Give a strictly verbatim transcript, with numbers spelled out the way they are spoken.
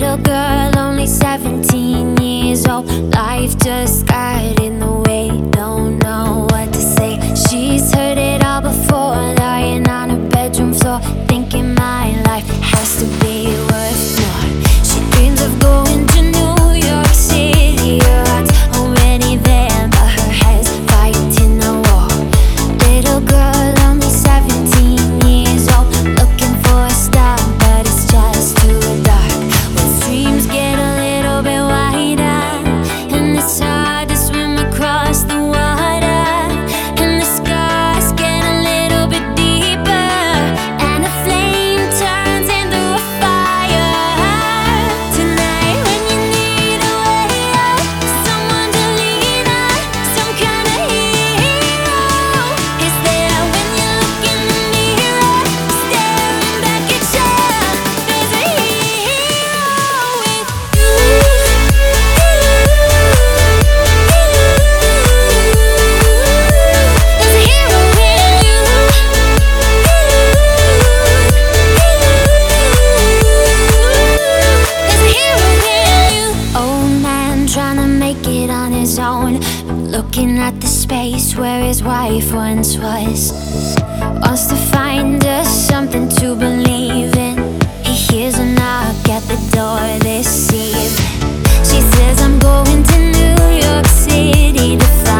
Little girl, only seventeen years old. Life just got in the way, don't know what to say. She's heard it all before, lying on her bedroom floor, thinking my life has to be worth more. She dreams of going to New York City. Her heart's already there, but her head's fighting a war. Little girl, only seventeen years old, looking for a star, but it's just too dark. When streams get a little bit wider, and it's hard to swim across the water, and the scars get a little bit deeper, and a flame turns into a fire. Tonight when you need a way out, someone to lean on, some kind of hero is there. When you look in the mirror, staring back at you, there's a hero with you. There's a hero in you. There's a hero in you. Old man trying to make it on his own, looking at the space where his wife once was. Wants to find us something to believe in. He hears a knock at the door this eve. She says, I'm going to New York City to find